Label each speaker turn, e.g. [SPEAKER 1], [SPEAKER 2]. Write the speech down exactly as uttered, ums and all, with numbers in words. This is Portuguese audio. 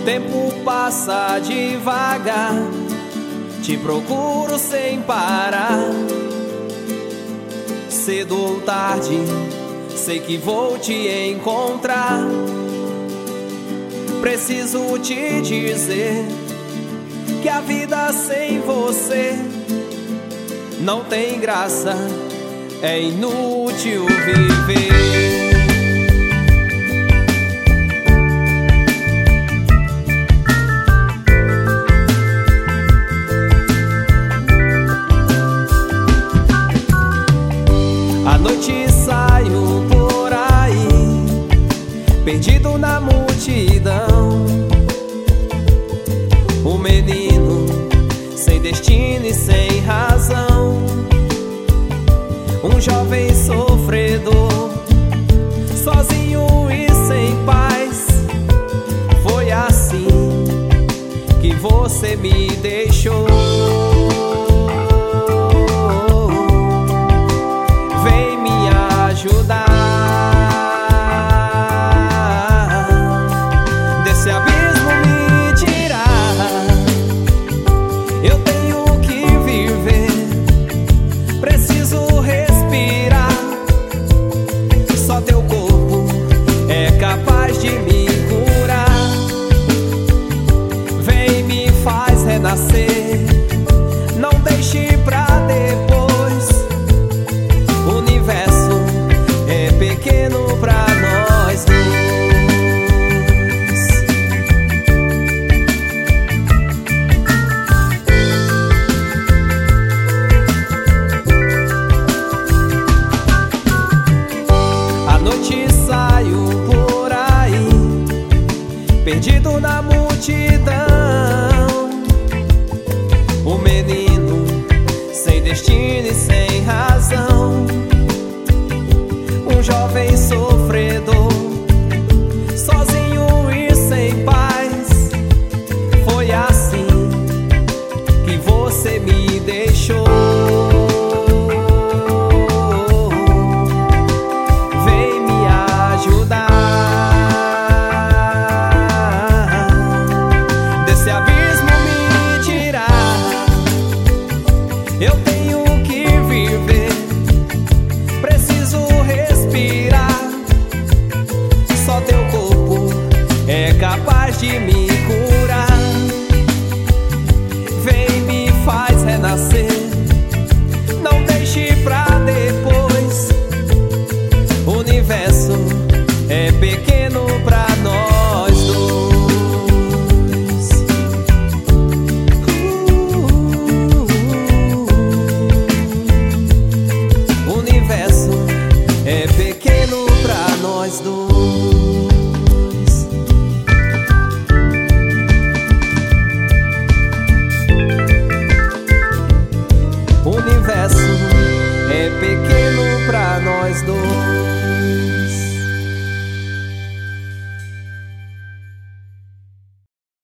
[SPEAKER 1] tempo passa devagar, te procuro sem parar. Cedo ou tarde, sei que vou te encontrar. Preciso te dizer que a vida sem você não tem graça, é inútil viver. À noite saio por aí, perdido na multidão. Um menino sem destino e sem razão, um jovem sofredor, sozinho e sem paz. Foi assim que você me deixou. Vem me ajudar desse abismo, me tirar. Eu tenho que viver, preciso respirar. Só teu corpo é capaz de me curar. Vem, me faz renascer, não deixe pra depois. O universo é pequeno pra nós dois. À noite saio por aí, perdido na multidão. O menino sem destino e sem razão, um jovem sofredor, sozinho e sem paz. Foi assim que você me deixou. Vem me ajudar desse abismo.